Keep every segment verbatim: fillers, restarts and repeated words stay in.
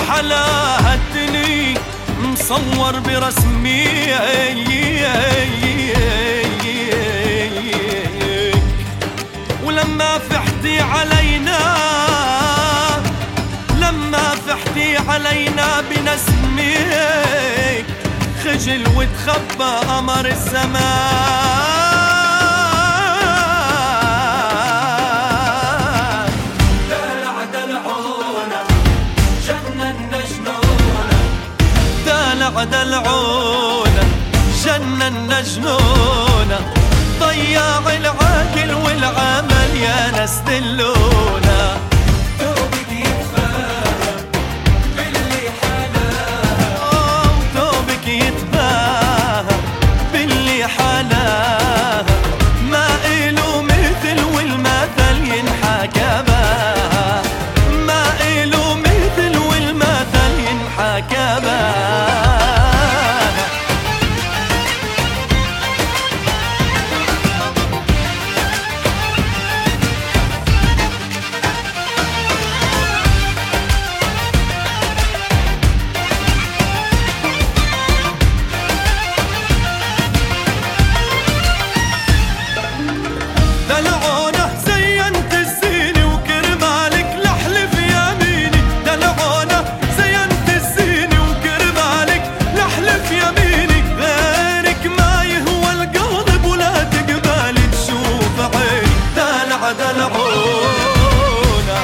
حلاها الدني مصور برسمي، ولما فحتي علينا لما فحتي علينا بنسمك خجل وتخبى قمر الزمان. دلع دلعونا جنن جنونا، دلع دلعونا جنن جنونا، ضياع العاقل والعمل يا ناس دلونا. توبك يتفاهى باللي حلاها، توبك يتباهى باللي حلاها، ما إله مثل والمثل ينحكى بها، ما إله مثل والمثل ينحكى بها. دلعونا زينت الزيني وكرمالك لحلف يميني، دلعونا زينت الزيني وكرمالك لحلف يميني، غيرك ما يهوى القلب ولا تقبالي تشوف عيني. دلع دلعونا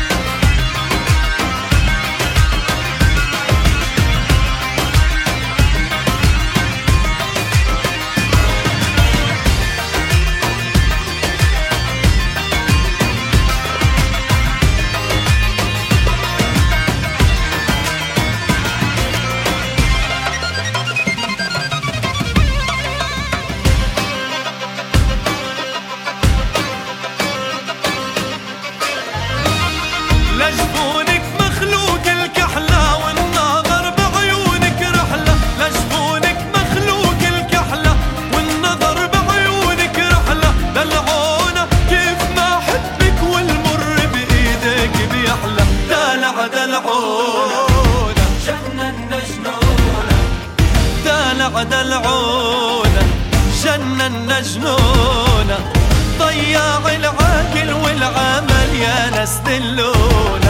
لجفونك مخلوق الكحلة والنظر بعيونك رحلة، لجفونك مخلوق الكحلة والنظر بعيونك رحلة. دلعونا كيف ما حبك والمر بإيدك بيحلى. دلع دلعونا جنن جنونا، دلع دلعونا جنن جنونا، ضياع العاقل والعمل يا ناس دلونا.